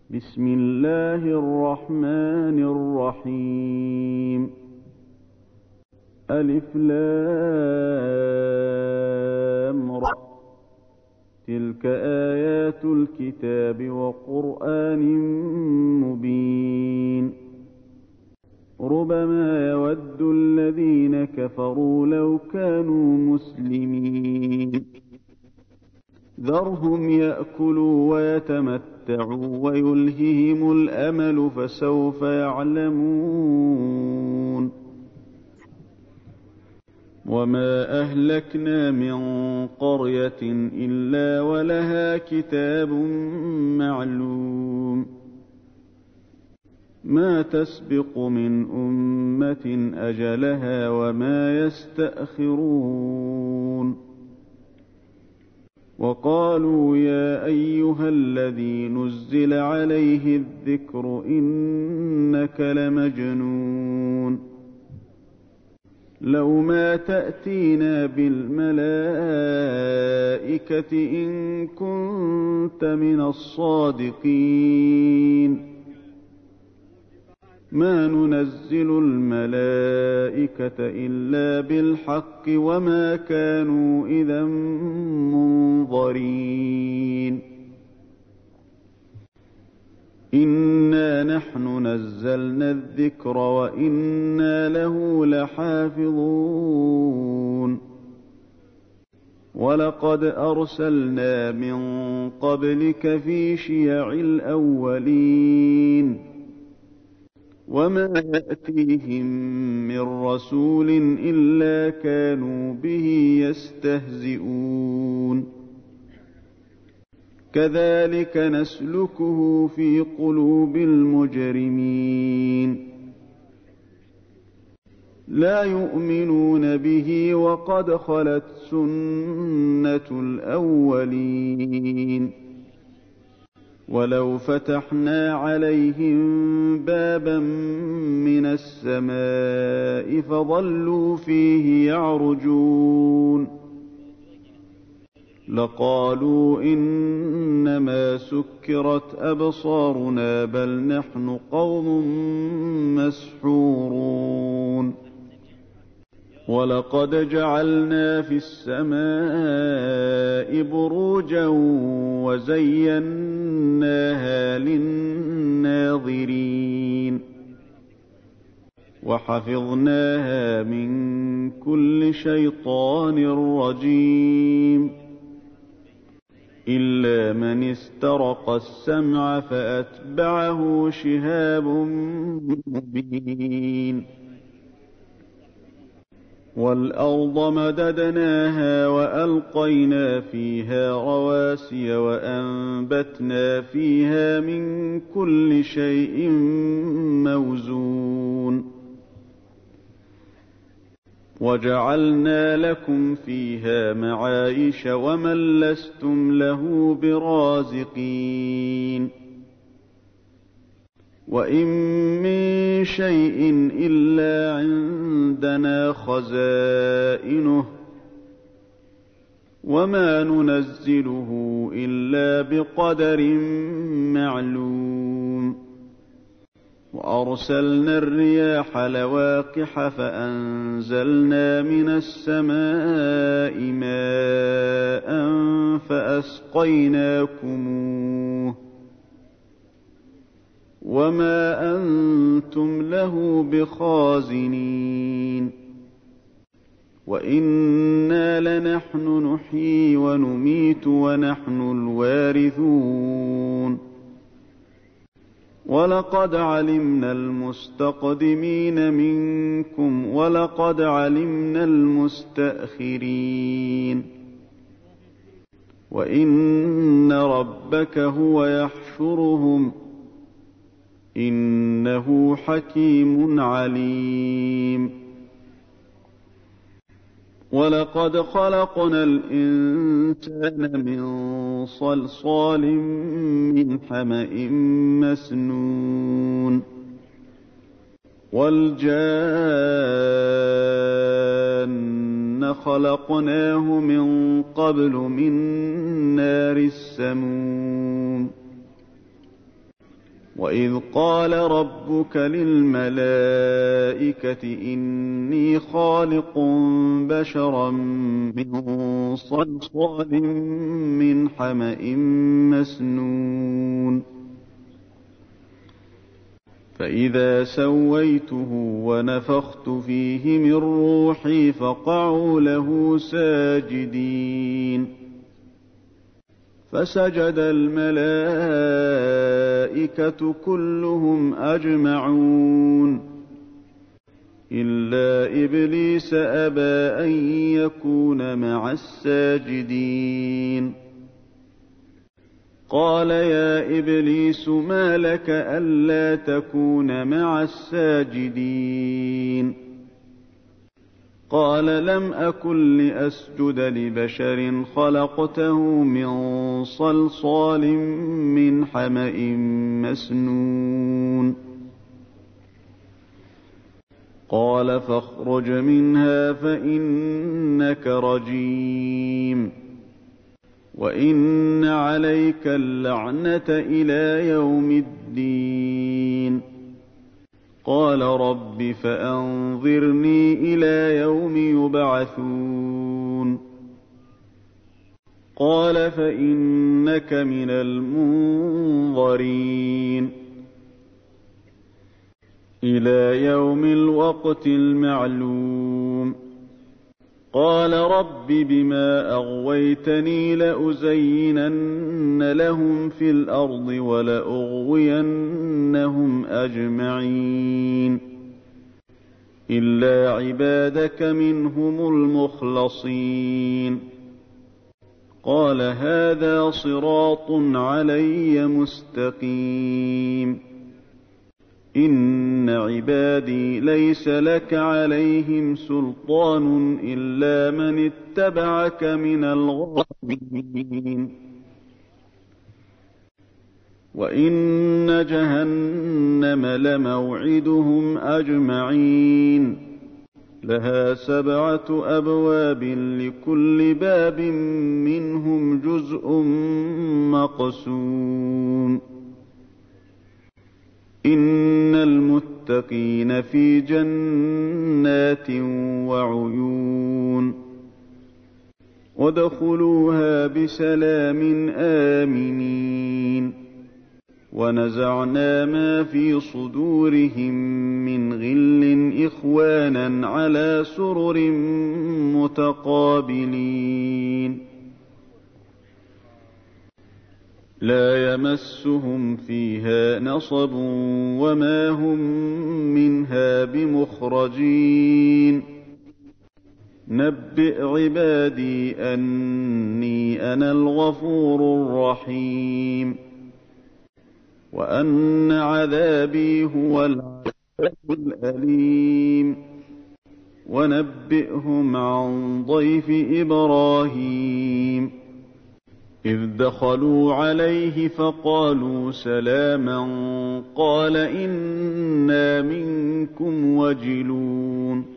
بسم الله الرحمن الرحيم. ألف لام را، تلك آيات الكتاب وقرآن مبين. ربما يود الذين كفروا لو كانوا مسلمين. ذرهم يأكلوا ويتمتعوا ويلههم الأمل فسوف يعلمون. وما أهلكنا من قرية إلا ولها كتاب معلوم. ما تسبق من أمة أجلها وما يستأخرون. وقالوا يا أيها الذي نزل عليه الذكر إنك لمجنون. لو ما تأتينا بالملائكة إن كنت من الصادقين. ما ننزل الملائكة إلا بالحق وما كانوا إذا منظرين. إنا نحن نزلنا الذكر وإنا له لحافظون. ولقد أرسلنا من قبلك في شيع الأولين. وما يأتيهم من رسول إلا كانوا به يستهزئون. كذلك نسلكه في قلوب المجرمين. لا يؤمنون به وقد خلت سنة الأولين. ولو فتحنا عليهم بابا من السماء فظلوا فيه يعرجون لقالوا إنما سكرت أبصارنا بل نحن قوم مسحورون. ولقد جعلنا في السماء بروجا وزيناها للناظرين وحفظناها من كل شيطان رجيم إلا من استرق السمع فأتبعه شهاب مبين. والأرض مددناها وألقينا فيها رواسي وأنبتنا فيها من كل شيء موزون. وجعلنا لكم فيها معايش ومن لستم له برازقين. وإن من شيء إلا عندنا خزائنه وما ننزله إلا بقدر معلوم. وأرسلنا الرياح لواقح فأنزلنا من السماء ماء فأسقيناكموه وما أنتم له بخازنين. وإنا لنحن نحيي ونميت ونحن الوارثون. ولقد علمنا المستقدمين منكم ولقد علمنا المستأخرين. وإن ربك هو يحشرهم إنه حكيم عليم. ولقد خلقنا الإنسان من صلصال من حمأ مسنون. والجان خلقناه من قبل من نار السموم. وإذ قال ربك للملائكة إني خالق بشرا من صلصال من حمأ مسنون فإذا سويته ونفخت فيه من روحي فقعوا له ساجدين فسجد الملائكة كلهم أجمعون إلا إبليس أبى أن يكون مع الساجدين قال يا إبليس ما لك ألا تكون مع الساجدين قال لم أكن لأسجد لبشر خلقته من صلصال من حمأ مسنون قال فاخرج منها فإنك رجيم وإن عليك اللعنة إلى يوم الدين قال رب فأنظرني إلى يوم يبعثون قال فإنك من المنظرين إلى يوم الوقت المعلوم قال رب بما أغويتني لأزينن لهم في الأرض ولأغوينهم أجمعين إلا عبادك منهم المخلصين قال هذا صراط علي مستقيم إن عبادي ليس لك عليهم سلطان إلا من اتبعك من الغاوين وإن جهنم لموعدهم أجمعين لها 7 أبواب لكل باب منهم جزء مقسوم إن المتقين في جنات وعيون وادخلوها بسلام آمنين ونزعنا ما في صدورهم من غل إخوانا على سرر متقابلين لا يمسهم فيها نصب وما هم منها بمخرجين نبئ عبادي أني أنا الغفور الرحيم وأن عذابي هو العذاب الأليم ونبئهم عن ضيف إبراهيم إذ دخلوا عليه فقالوا سلاما قال إنا منكم وجلون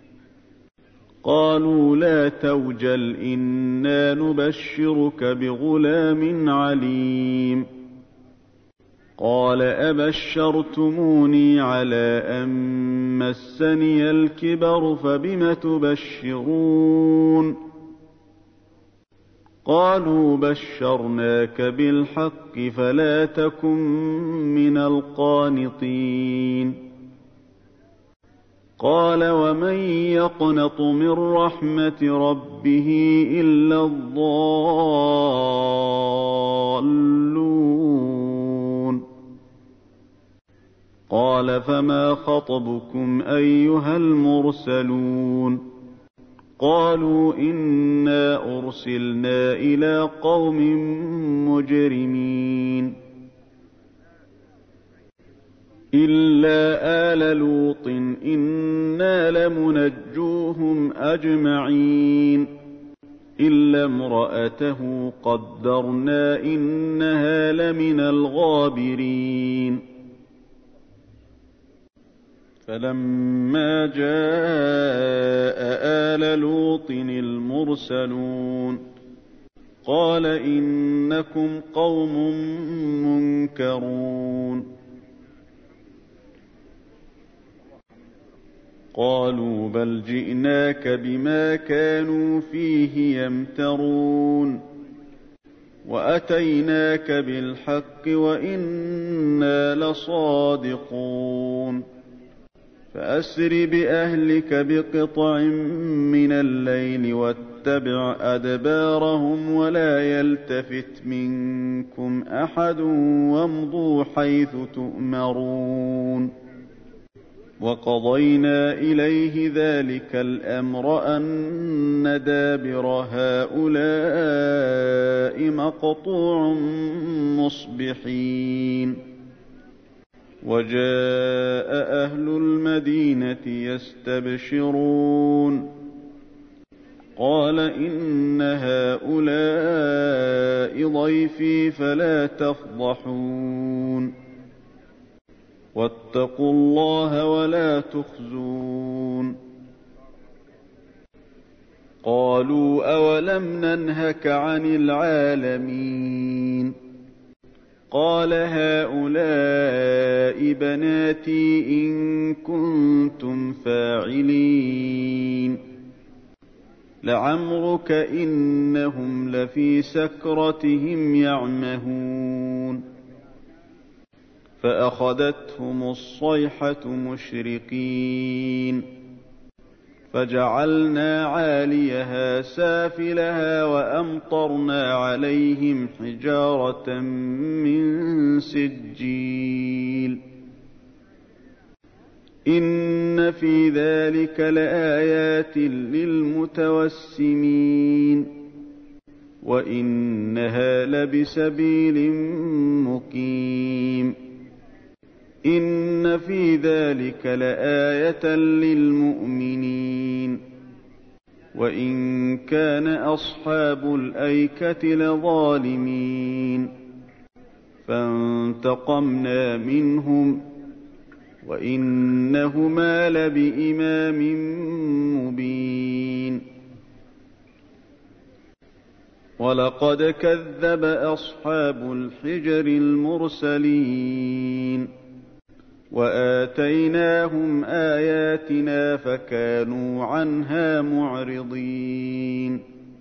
قالوا لا توجل إنا نبشرك بغلام عليم قال أبشرتموني على أن مسني الكبر فبم تبشرون قالوا بشرناك بالحق فلا تكن من القانطين قال ومن يقنط من رحمة ربه إلا الضالون قال فما خطبكم أيها المرسلون قالوا إنا أرسلنا إلى قوم مجرمين إلا آل لوط إنا لمنجوهم أجمعين إلا امرأته قدرنا إنها لمن الغابرين فلما جاء آل لوط المرسلون قال إنكم قوم منكرون قالوا بل جئناك بما كانوا فيه يمترون وأتيناك بالحق وإنا لصادقون فأسر بأهلك بقطع من الليل واتبع أدبارهم ولا يلتفت منكم أحد وامضوا حيث تؤمرون وقضينا إليه ذلك الأمر أن دابر هؤلاء مقطوع مصبحين وجاء أهل المدينة يستبشرون قال إن هؤلاء ضيفي فلا تفضحون واتقوا الله ولا تخزون قالوا أولم ننهك عن العالمين قال هؤلاء بناتي إن كنتم فاعلين لعمرك إنهم لفي سكرتهم يعمهون فأخذتهم الصيحة مشرقين فجعلنا عاليها سافلها وأمطرنا عليهم حجارة من سجيل إن في ذلك لآيات للمتوسمين وإنها لبسبيل مقيم إن في ذلك لآية للمؤمنين وإن كان أصحاب الأيكة لظالمين فانتقمنا منهم وإنهما لبإمام مبين ولقد كذب أصحاب الحجر المرسلين وآتيناهم آياتنا فكانوا عنها معرضين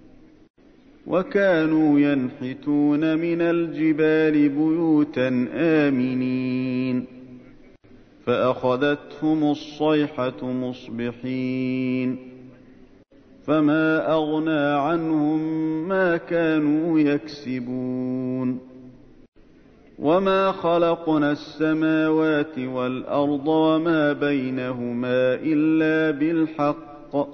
وكانوا ينحتون من الجبال بيوتا آمنين فأخذتهم الصيحة مصبحين فما أغنى عنهم ما كانوا يكسبون وما خلقنا السماوات والأرض وما بينهما إلا بالحق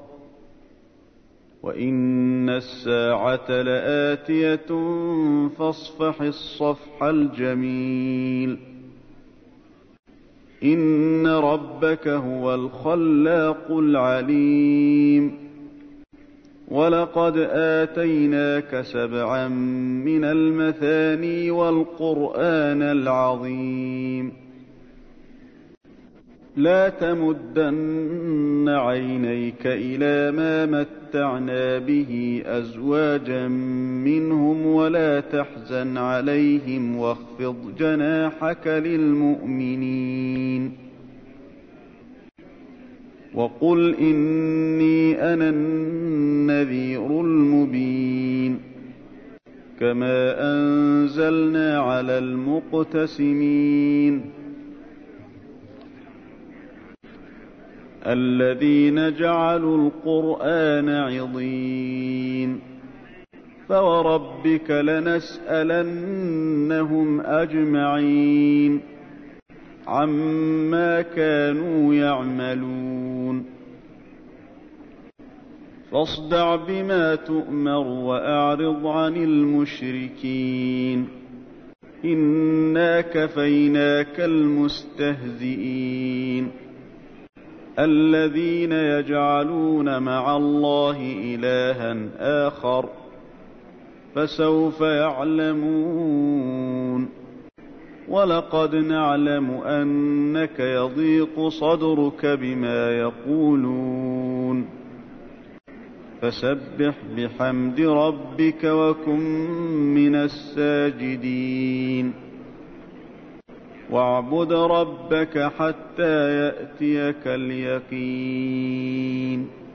وإن الساعة لآتية فاصفح الصفح الجميل إن ربك هو الخلاق العليم ولقد آتيناك 7 من المثاني والقرآن العظيم لا تمدن عينيك إلى ما متعنا به أزواجا منهم ولا تحزن عليهم واخفض جناحك للمؤمنين وقل إني أنا النذير المبين كما أنزلنا على المقتسمين الذين جعلوا القرآن عضين فوربك لنسألنهم أجمعين عما كانوا يعملون فاصدع بما تؤمر وأعرض عن المشركين إنا كفيناك المستهزئين الذين يجعلون مع الله إلها آخر فسوف يعلمون ولقد نعلم أنك يضيق صدرك بما يقولون فسبح بحمد ربك وكن من الساجدين واعبد ربك حتى يأتيك اليقين